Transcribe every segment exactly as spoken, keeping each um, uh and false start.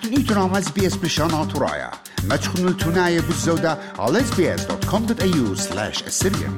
نيوتنا اس بي اس بلشان ترايا ما تخنوا التناية بالزودة على اس بي اس دوت كوم دوت اي يو سلاش السريان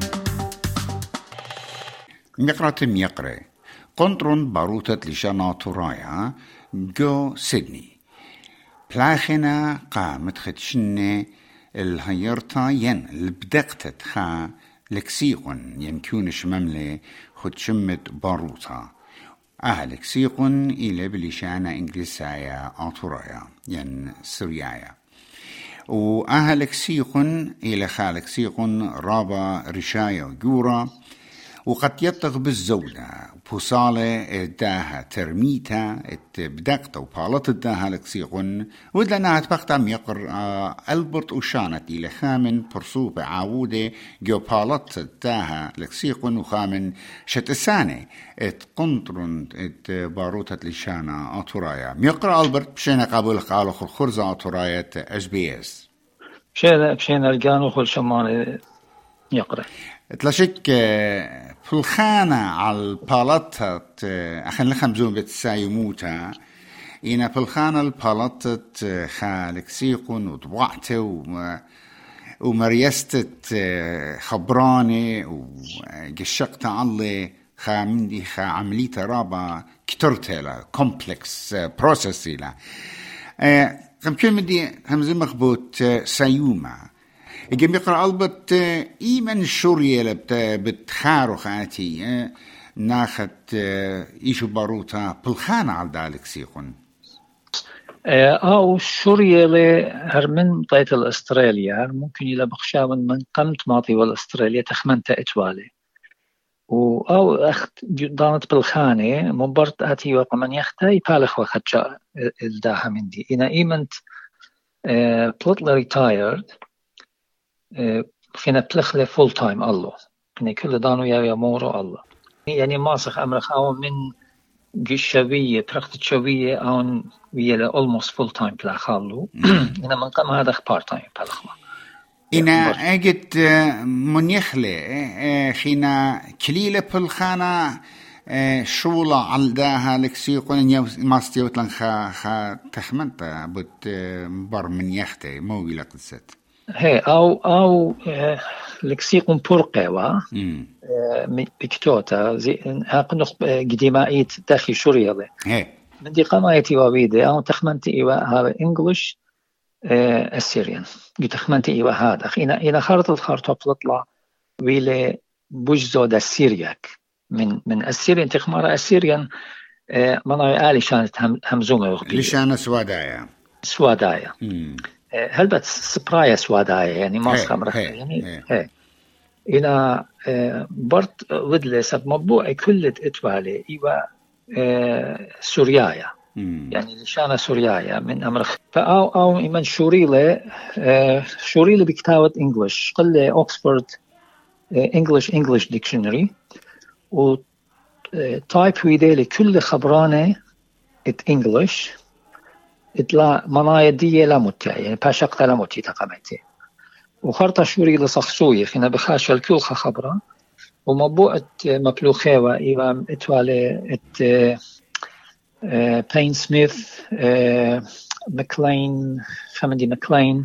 مقرة ميقرة قنطرون باروتة لشان ترايا جو سيدني بلاخنا قامت خدشنة الهيرتا ين البدقتت خا لكسيقن ينكونش مملة خدشمت باروتا أهلك سيقن إلى بلشانة إنجليسية أطرايا ين سريايا وأهلك سيقن إلى خالك سيقن رابا رشايا جورا وقد يطغ بالزودة بوصالة داها ترميتا بدقت وبالط داها لكسيقن ودلنا هتبقت عم يقر ألبرت وشانت إلى خامن برصوبة عاودة جو بالط داها لكسيقن وخامن شتسانة ات قنطرن ات باروتة لشانا أطرايا ميقرأ ألبرت بشينا قابل قالوا خرزة أطرايا اس بي اس بشينا بشينا القانو خل شمان يقرأ تلاشك في الخانة على البالطة أخن لخم زوم بتسايموتا إنا في الخانة البالطة خالك سيقون وضوعته ومريستت خبراني وقشقت علي خامندي خا عملية رابا كترتلا كومبلكس بروسيسي لا كم كلمة دي همزي مخبوط سيوما يجب يقرأ ألبت إيمن شورية لبت بتخارو خاتي ناخت إيشو باروتا بالخانة على ذلك سيقون أو شورية لهرمن طيت الأستراليا ممكن إلى بخشاون من قمت ماطي والأستراليا تخمنت إتوالي أو أخت دانت بالخانة مبرت آتي وقمن يختاي بالخ وخدشا الداها من دي إنا إيمنت بلطل ريتايرد فينا بلخلة فول تايم الله يعني كل دانو يا يا مورو الله يعني ماسخ أمرخ أو من جشبية برخت شبية أو ويلا almost full time بلاخالو إنا من قام هذا part time بلاخلا إنا أجد منيخلة خينا كليلة بالخانة شولا عالداها لكسيقون ماستيوت لن خا خا تخمنت بت بار من يختي مويلة قدست هي أو أو لكسيقون بورقوا بكتوتا زي هاقنخ قديمائيت داخل شوريا له من دي قمايتي وابيدي أو تخمنتي إيوا هذا إنجليش السيريان تخمنتي إيوا هذا إنا إنا خارطة خارطة بتطلع ويلي بوجزو دا السيرياك من من السيريان تخمارة السيريان مناي آلي شانت همزومة وغبية لشانة سوادايا سوادايا هل بس سبرايا سوادايا يعني ماسخة مرخة يعني هي إنا برت ودلة سب مطبوعي كلت إتوالي إيوا سوريايا يعني لشانة سوريايا من أمرخ فأو أو إيمان شوريلة شوريلة بكتابة إنجليش قلة أوكسفورد إنجليش إنجليش ديكشنري و تايب ويدالي كل خبرانة إت إنجليش إتلا منايا دي لا متع يعني باشقت لا متع تقامتي وخرطة شوري لصخصوية خينا بخاشة الكل خبرة ومبوعة مبلوخة وإيوام إتوالي إت بين سميث مكلين خمدي مكلين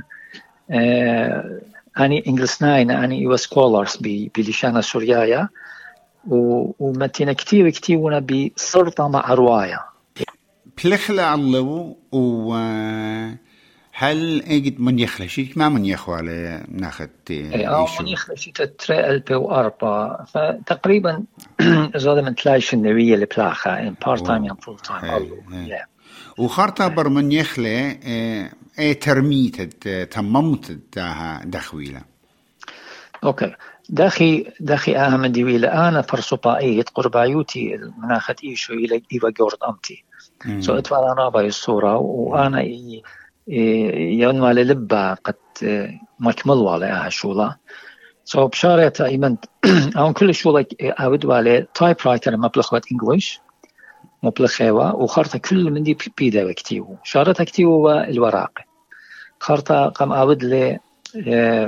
أني إنجلسناين أني إيوا سكولارز بلشانة سوريايا ومتينا كتير كتير ونا بصرطة مع رواية بلخلة علو وهل اجد من يخلشيك ما من يخوالي ناخد أو من يخلشيك تترى ألبي وأربعة فتقريبا زادة من تلاش النوية اللي بلاخة in part time and full time علو وخارطة بر من يخلي ايه ترميت تممت داها دخويلة اوكي داخي داخي أهم ديويلة أنا فرصبائيت قربايوتي مناخت إيشو إلى إيوا جورد أمتي سو اتفعل أنا باي الصورة وأنا إي يون مالي لبا قد مكمل والي أها شولا سو بشارة إيمن أون كل شولا أود والي تايب رايتر مبلغوات إنجليش مبلغوا وخارطة كل من دي بيدا وكتيو شارتها كتيو الوراق خارطة قام أود لي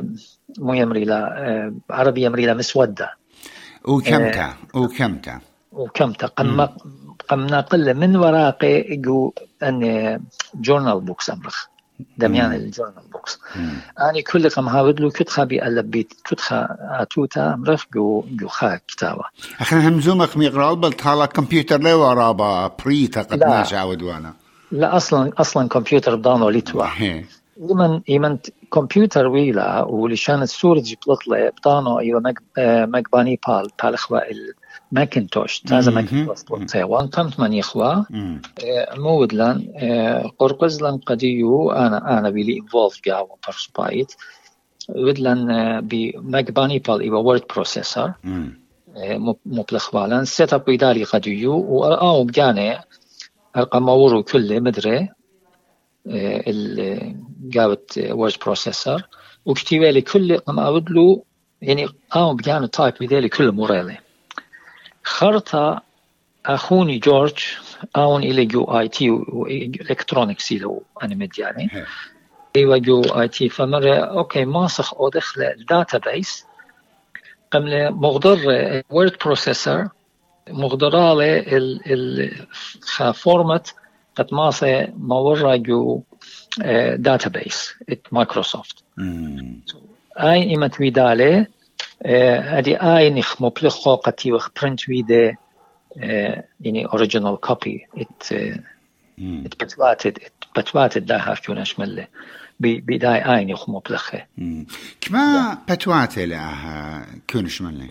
مو يمري لا عربي يمري لا مسودة وكمتا وكمتا وكم تقم قم نقل من ورقة جو أن جورنال بوكس أمرخ دميان الجورنال بوكس أنا كل قم هاود له كتخا بيقلبيت كتخا أتوتا أمرخ جو جو خا كتابة أخنا همزومك ميقرأ بلت على كمبيوتر لي ورابا بريتا قد ناش عودوانا لا أصلا أصلا كمبيوتر بدانو ليتوا يمن يمن كمبيوتر ويلا ولشان الصورة جبلت له بدانو أيوة مج مجباني بال بالإخوة ماكنتوش تازا ماكنتوش تايوان تمت من يخوا مود لان قرقز لان قديو أنا أنا بيلي involved جاوا برسبايت ودلان بماكباني بال إيوا وورد بروسيسور مبلغ لان سيت اب بيداري قديو وأو بجاني أرقام مورو كله مدري ال جابت وورد بروسيسور وكتيبه لي كل قم أودلو يعني أو بجاني تايب بيدالي كل موريلي خرطة أخوني جورج أون إلى جو آي تي وإلكترونيكس إلو أنا مدياني إيوا جو آي تي فمرة أوكي ماسخ أو دخل الداتابيس قمنا مقدر وورد بروسيسور مقدرة له ال ال فورمات قد ماسه مورا جو داتابيس مايكروسوفت أي إما تويدالي هذه آي نخ مبلغ قتي وخ برنت ويده يعني أوريجينال كوبي ات ات بتواتد ات بتواتد ده هرجون أشمله بداي آي نخ مبلغه كما بتواتد لها كونش مله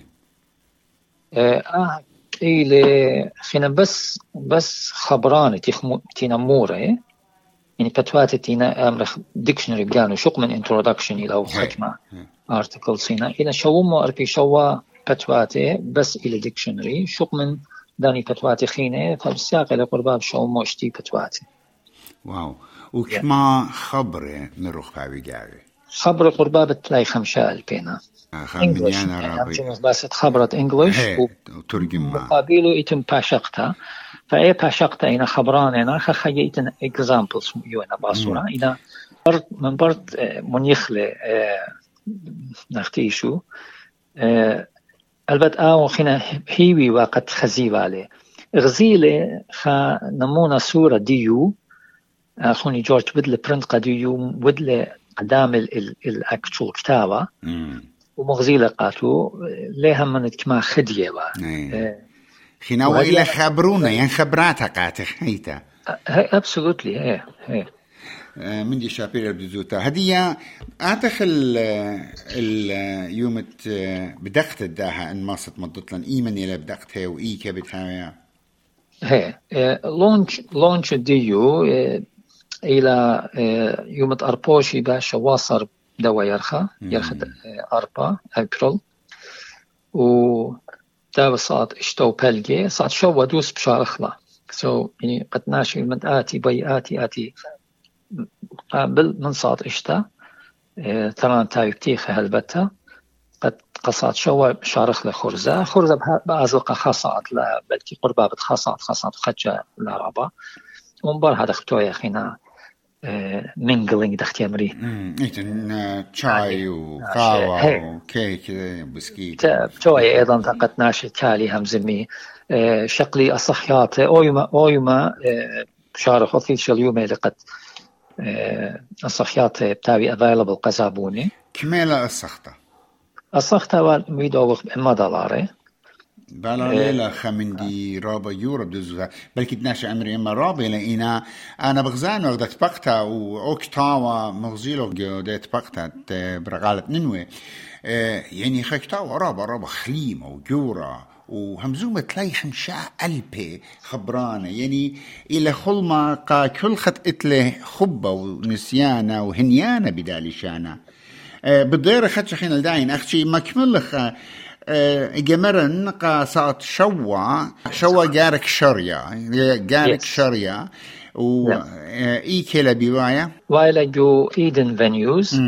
آه إلى خنا بس بس خبرانة تخم تنموره يعني بتواتد تينا أمر ديكشنري بجانو شق من introduction إلى ختمة article سينا إلى شو ما أربي شوا بتواتي بس إلى dictionary شق من داني بتواتي خينة فبسياق إلى قرباب شو ما اشتي بتواتي. واو وكما خبره نروح فاوي جاوي. خبر قرباب تلاقي خمسة ألفين. English. يعني بس خبرت English وترجم. مقابله يتم باشقتها. فأي باشقتها إنا خبران إنا خخيتن examples يونا باصورة إنا برد من برد من يخلي نختيشو أه البت آو خنا هيوي وقت خزيب عليه غزيلة خا نمونا صورة ديو أخوني جورج بدل برنت قديو بدل قدام الأكتشول كتابة ومغزيلة قاتو ليها من كما خدية أه خنا وإلى خبرونا يعني خبراتها قاتخ هيتا absolutely هي هي من دي شابير بدزوتا هدية أعتقل اليوم بدقت الداها إن ماست مضت لن إيمن إلى بدقتها وإي كبتها هي لونش لونش ديو إلى يوم أربوشي باش واصر دوا يرخى يرخى أربا أبريل و دوا صاد اشتو بلجي صاد شو ودوس بشارخلا سو يعني قد ناشي من آتي بي آتي آتي قابل من صاد إشتا اه تران تايبتيخ هالبتا قد قصات شو شارخ لخرزة خرزة بأزلقة خاصات لا بلكي قربة بتخاصات خاصات خجة لعربة ومبار هذا اختو يا أخينا اه مينجلينج دختي أمري إيتن شاي وقهوة وكيك بسكيت شوية أيضا قد ناشي تالي همزمي اه شقلي الصحيات أويما أويما اه شارخ official يومي لقد الصخيات بتاعي available قزابوني كميلة الصخطة الصخطة والميدو ما دولاري بلا ليلة خمندي رابا يورو بدوزها بلكي تناشي عمري إما رابا لإنا أنا بغزان وغدت بقتا وأوكتاوا مغزيلو جودت بقتا برغالة ننوي يعني خكتاوا رابا رابا خليمة وجورة وهمزومة تلاقي خمشاء ألبي خبرانة يعني إلى خلما قا كل خط إتله خبة ونسيانة وهنيانة بدالي شانة أه بالضيرة خدش خين الداين أخشي مكمل خ أه جمرن قا صات شوا شوا جارك شريا جارك شريا و إيه كلا بوايا وايلا جو إيدن فينيوز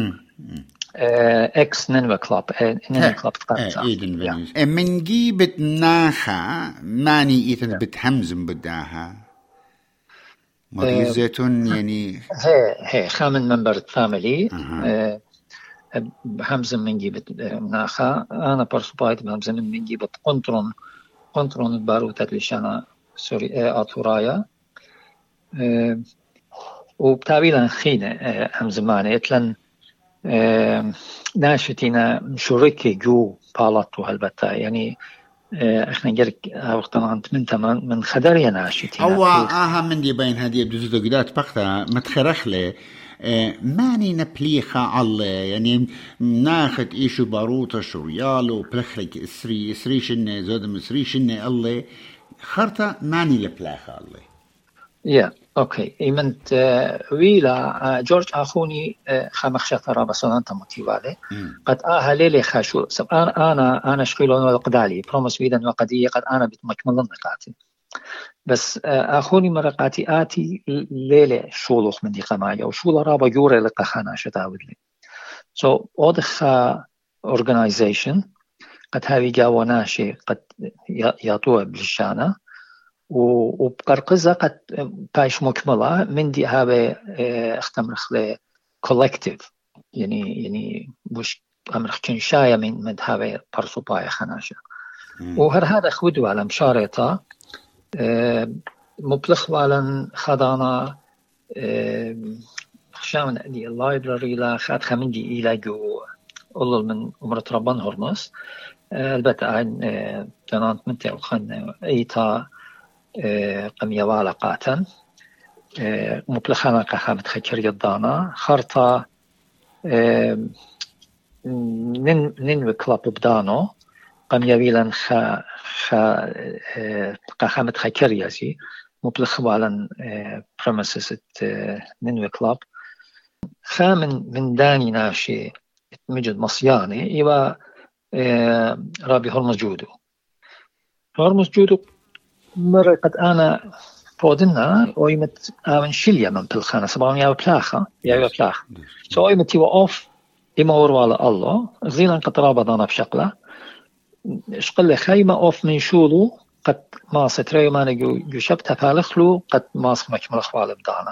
اكس نينوى كلاب نينوى كلاب تقطع من جيبت ناخا ماني ايتن بتهمزم بداها مريزتون يعني هي هي خامن منبر فاميلي همزم من جيبت ناخا انا برسبايت همزم من جيبت قنطرون كنترون باروتة لشانا سوري أطورايا وبتابيلا خينة هم زمانة يتلن ناشتينا شركة جو بالاتو هالبتا يعني احنا نجرك وقتنا انت من تمام من خدريا ناشتينا أو آها من دي بين هذه بدوزو قدات بقتا متخرخ لي ماني نبليخة على يعني ناخد إيشو باروتة شريالو بلخلك إسري إسري شنة زودم إسري شنة الله خرطة ماني لبلاخة الله يا اوكي ايمنت ويلا جورج اخوني خمخشة ترى بس انت موتيفالي قد اه ليلي خاشو انا انا انا شغيلون القدالي بروموس ويدا وقديه قد انا بتمكمل نقاطي بس اخوني مرقاتي اتي ليلي شولوخ من دي قمايا وشولا رابا جوري لقا خانا شتاودلي سو اودخ اورجانيزيشن قد هاوي جاوا ناشي قد يطوع بالشانه وبقرقزة قد بايش مكملة من دي هذا اختمرخ له كولكتيف يعني يعني مش أمرخ شاية من من هذا برسو باي خناشة وهر هذا خودوا على مشارطة مبلغ على خدانا خشامن دي اللايبراري لا خد خمندي إلى جو أول من عمرة ربان هرمس البته عن تنانت منتع وخن إيتا قمية والقاتا مبلغانا قحامت خكر يضانا خرطة نن نن كلاب بدانو قمية ويلن خ خ قحامت خكر يزي مبلغ والن premises نن كلاب خامن من داني ناشي مجد مصياني إيوا رابي هرمز جودو هرمز جودو مرة قد أنا فودنا ويمت آمن شليا من بالخانة سبعون يا بلاخة يا بلاخ سو ويمت يو أوف إما وروالا الله زينا قد رابضانا بشقلة شقلة خيمة أوف من شولو قد ما ستريو ما نجو جشبتها فالخلو قد ما سمك ملخوال بدانا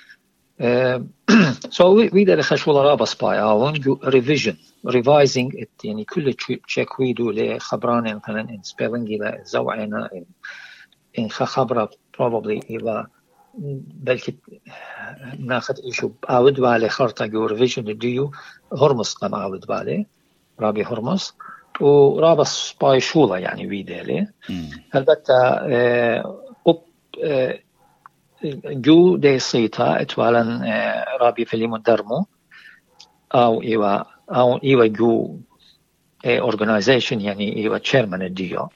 سو ويدا لخشولا رابا سباي آون جو ريفيجن revising it يعني كل تشيك ويدو لخبراني مثلا إن spelling إلى زوعنا إن إن خبرة probably إذا بلكي ناخد إيشو عود بالي خرطة جو ريفيجن ديو هرمس قام عود بالي رابي هرمس ورابا سباي شولا يعني ويدالي البته أب جو دي صيتا اتوالا رابي فيلم درمو أو إيوا أو إيوا جو organization يعني إيوا chairman الديو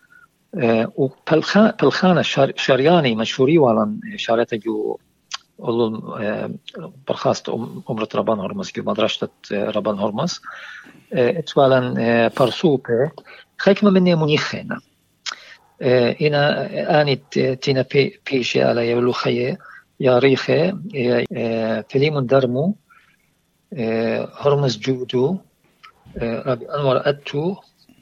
وبالخانة شرياني مشهوري والن شارته جو أولو برخاست عمرة ربان هرمز جو مدرسة ربان هرمز اتوالا برسوبة خيكما مني منيخينا إنا آنت تينا بيشي على يولو خيه يا ريخي فيلم درمو هرمز جودو ربي أنور أتو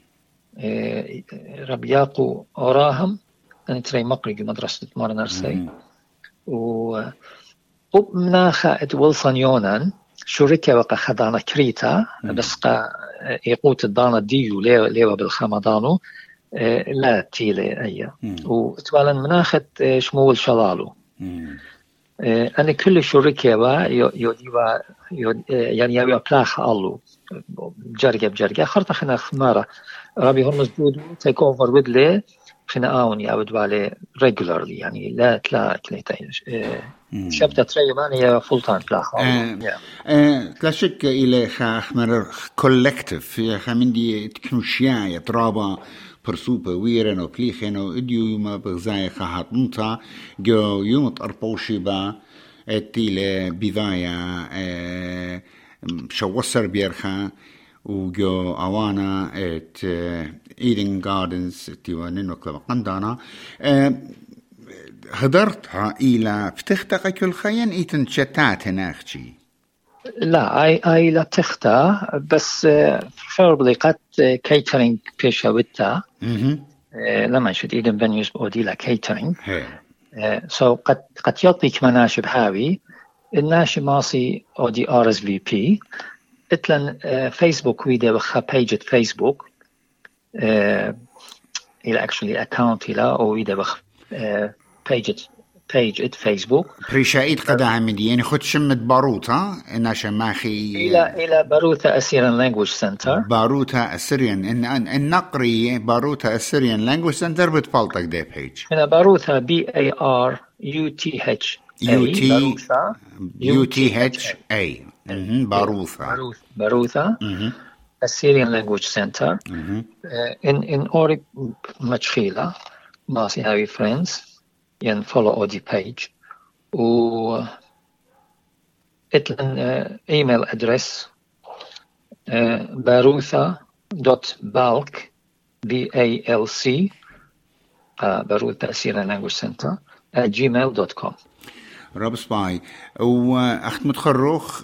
ربي ياقو أوراهم أنا تري مقري مدرسة مار نرسي و ومناخا اتولصن يونان شركة وقا خدانا كريتا بس قا يقوت الدانا ديو ليوا بالخمدانو لا تيلي أيه واتوالا مناخت شمول شلالو أنا كل شركة با يوديوا يعني يبقى بلاخ الله بجرجة بجرجة خرطة خنا خمارة رابي هرمز جودو تيك أوفر ودلي خنا آون يعود بالي regularly يعني لا تلا كليتين شبتة تري ماني يا فول تايم بلاخ الله لا شك إلى خمر كولكتيف يا خمندي تكنوشيا يترابا برسوبة ويرن وبليخن وإديو يوم بغزاية خاحت نطا جو يوم تقربوشي با اتيلة بذايا شوصر بيرخا وجو أوانا ات إيدن جاردنز تيوا ننو كلمة قندانا هدرتها إلى فتختق كل خيان إيتن شتات هناخشي لا أي أي لا تختا بس فوربلي قد كيترينج بيشا ويتا لما نشوف إيدن فينيوز بودي لا كيترينج سو قد قد يطيك مناشب هاوي الناشي ماسي او دي ار اس في بي اتلن فيسبوك ويدا وخا بيجة فيسبوك إلى actually account إلى أو إذا بخ page page at Facebook بريشايد قداها مدي يعني خد شمت باروتا إن شماخي إلى إلى باروتا أسيريان لانجويج سنتر باروتا أسيريان إن النقري باروتا أسيريان لانجويج سنتر بتفلتك ده بيج هنا باروتا B A R U T H U T U T H A باروثا باروثا Assyrian Language Center in in Ori مشخيلة ناسي هاوي friends ين follow أودي page و اتلن email address barutha dot balk B A L C barutha Assyrian Language Center at gmail dot com. رب سباي وأخت متخرخ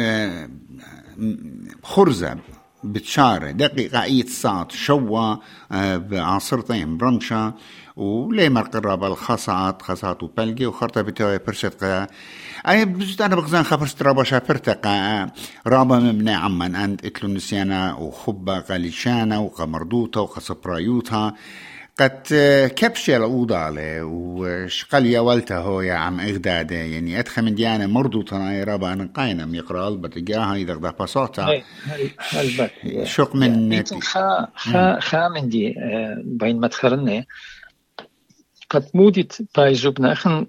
خرزة بتشارة دقيقة أي ساعة شوى بعصرتين برمشة وليه مرقرة الخصات خصات وبلقي وخرطة بتوي برشت قا أي بزت أنا بغزان خبرت رابا شابرتقا رابا مبنى عمان أنت إتلو نسيانا وخبة قليشانا وقمردوتا وخصبرايوتها قد كبشة الأوضة وشقل يا والته هو يا عم إغداده يعني أدخل من ديانة مرضو تناي رابا أنا قاينم يقرأ البت جاها إذا قد بساطة شق من خا خا خا من دي بين مدخلنا قد مودت بايزوبنا أخن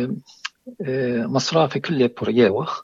مصرافي كله بريوخ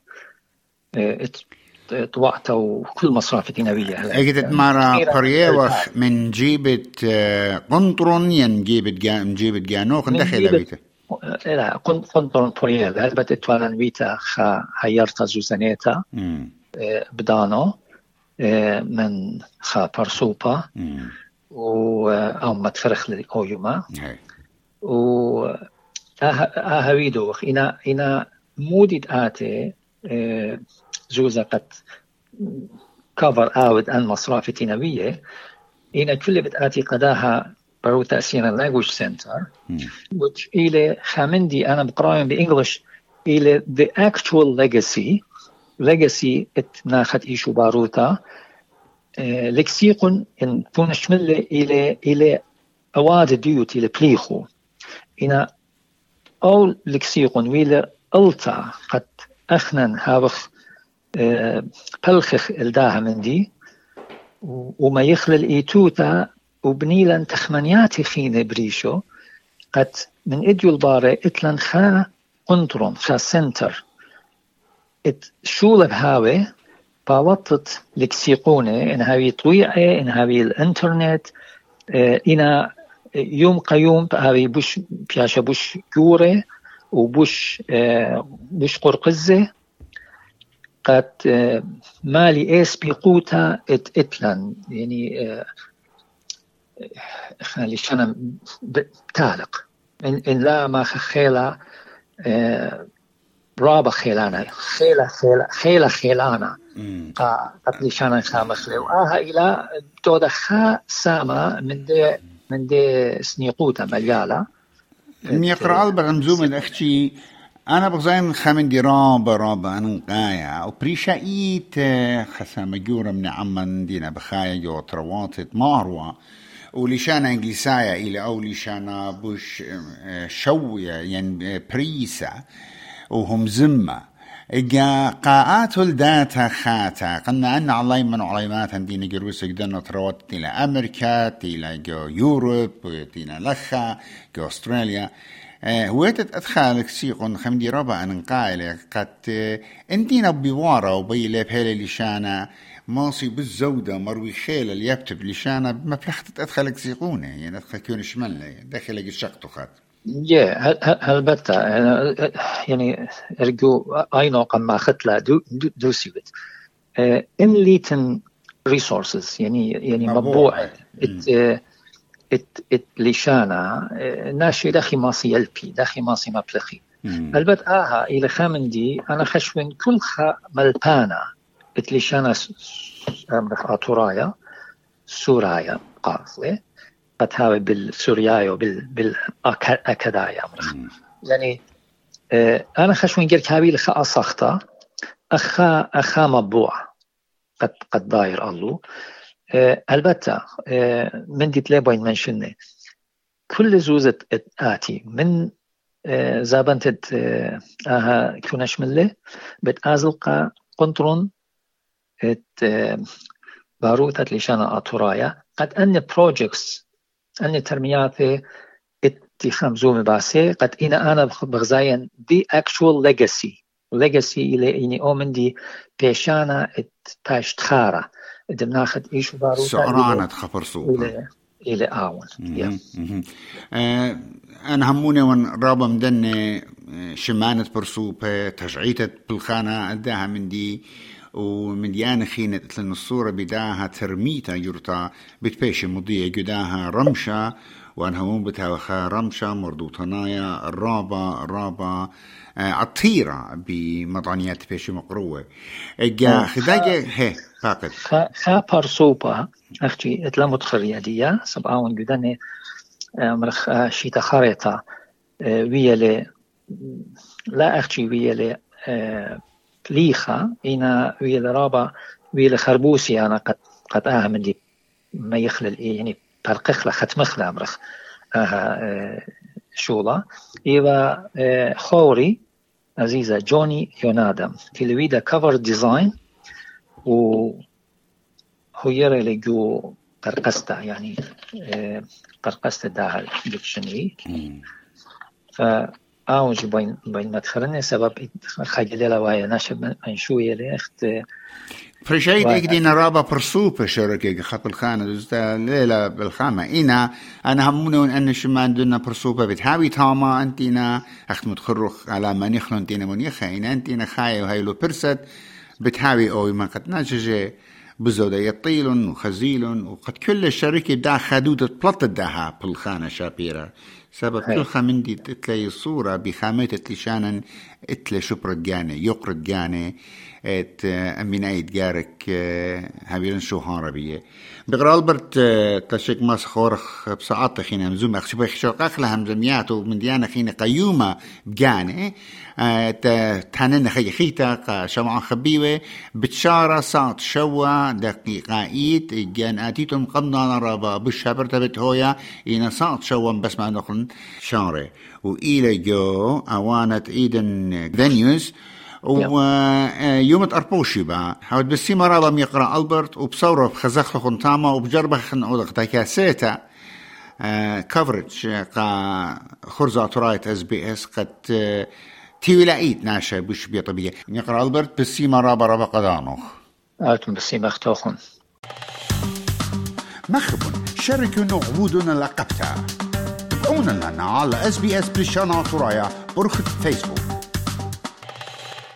طوعته وكل مصرافة نبية أجدت مرة بريوخ من جيبة قنطرون ين جيبة جان جيبة جانوخ دخل بيته لا قنطرون بريوخ هلبت توالن بيته خا هيرتا زوزانيتا بدانو من خا برسوبا و أو متفرخ للأويوما و أهويدوخ إنا إنا مودد آتي زوزة قد كفر آود عن مصرافة نبية إن كل بتآتي قداها باروتا أسيريان لانجويج سنتر which إلى خامندي أنا بقرأهم بإنجلش إلى the actual legacy legacy اتناخت إيشو باروتا لكسيقن إن تونشمل إلى إلى أواد ديوت إلى بليخو إن أول لكسيقن ويلى ألتا قد أخنن هاوخ بلخخ الداها من دي وما يخلل إيتوتا وبنيلن تخمنياتي خيني بريشو قد من إديو الباري إتلن خا قنطرون خا سنتر إت شول بهاوي باوطت لكسيقوني إن هاوي طويعي إن هاوي الانترنت إنا يوم قيوم هاوي بوش بياشا بوش جوري وبوش بوش قرقزة قد مالي إيس بيقوتا إت إتلن يعني خلي شنا بتالق إن, إن لا ما خيلا رابا خيلانا خيلا خيلا خيلا خيلانا قد شنا خامخلي وآها إلى تودا خا ساما من دي من دي سنيقوتا مليالا يقرأ البرمزوم الأختي أنا بغزاين خامن دي رابا رابا أنا قايا وبريشايت خسامة جورة من عمان دينا بخايا جو ترواتت ماروة وليشانا إنجليسايا إلى أو ليشانا بوش شوية يعني بريسا وهم زمة إجا قاءات الداتا خاتا قلنا أن الله من علامات دينا جروس قدرنا ترواتت إلى أمريكا إلى جو يوروب إلى لخا جو أستراليا ويتت أدخالك سيقون خمدي ربا أن قائلة قد انتينا بوارا وبيلي بهالي لشانا ماصي بالزودة مروي خيل اللي يكتب لشانا ما بلحت أدخالك سيقونه يعني أدخل كون شمالنا داخلك الشقط خات yeah هالبتا يعني أرجو أي نوع ما خطلة دو دو سيبت إن ليتن resources يعني يعني مطبوع ات ات لشانا ناشي داخي ماسي يلبي داخي ماسي مبلخي البت آها إلى خامندي أنا خشوين كل خا ملبانا ات لشانا أمرخ آتورايا سورايا قاصلة قد هاوي بالسوريايا وبال بالأكدايا أمرخ يعني أنا خشوين جير كابي لخا أصختا أخا أخا مبوع قد قد داير الله البته من دي تلابين منشنه كل زوزة آتي من زابنتت آها كونش ملة بتأزلقا قنطرون ات باروتت لشانا آتورايا قد أن بروجيكس أن ترمياتي اتي خمزوم باسي قد إنا أنا بغزاين دي actual legacy legacy إلي إني أومن دي بيشانا ات تاشتخارة دمناخد إيشو باروتا سعرانة خبر صوبة إلي إلي آون آه أنا هموني وان رابا مدن شمانة برسوبة تشعيتة بالخانة أداها من دي ومن ديانا خينة لأن الصورة بداها ترميتا يرتا بتبيش مضية جداها رمشة وأن همون بتاوخا رمشة مردوطنايا الرابا الرابا عطيرة بمضانيات بيش مقروة إجا خداجة هي فاقد خا برسوبة أختي اتلمت خريادية سبعون جداني مرخ شيتا خارطة ويالي لا أختي ويالي ليخا إنا ويالي رابا ويالي خربوسي أنا قد قد أهم دي ما يخلل إيه يعني برقخلة ختمخلة مرخ آها شولا إيوا خوري عزيزة جوني يونادم كيلويدا كفر ديزاين و هو يرى لجو قرقسته يعني قرقسته داخل ديكشنري فأوج بين بين مدخلنا سبب خجلة ويا نشب من شوية لأخت فرشيد إقدينا رابا برسوبة شركة خط الخانة دوزتا ليلة بالخامة إنا أنا همونون أن شمان دونا برسوبة بتهاوي تاما أنتينا أخت متخرخ على ما نخلو أنتينا منيخة إنا أنتينا خاية وهايلو برست بتهاوي أوي ما قد ناججة بزودة يطيلن وخزيلن وقد كل الشركة دا خدودة بلطة داها بالخانة شابيرة سبب كل خمندي تتلي الصورة بخامات تلشانا اتلي شبرت جاني يقرت جاني ات امينايت جارك هابيرن شو هاربية بغر ألبرت تشيك ماس خورخ بساعات خينا مزوم اخشبه خشوقاق لهم جميعته من ديانا خينا قيومة بجاني تانن خي خيتا شمعان خبيوة بتشارة ساعت شوا دقيقايت جان آتيتم قمنا نرابا بالشابر تبت هويا إنا ساعت شوا بس ما نخلن شارة وإلى جو أوانت إيدن فينيوز ويوم أربوشي بقى حاول بسي مرة لم يقرأ ألبرت وبصوره بخزخ لخن تاما وبجربه خنقودك تاكاسيتا كفرج قا خرزة ترايت اس بي اس قد تيوي لاقيت ناشا بش بيطبية يقرأ ألبرت بسي مرة برابا قدانوخ آتم بسي مختوخن مخبون شاركوا نعبودنا لقبتا تابعونا لنا على اس بي اس بريشانا ترايا برخة فيسبوك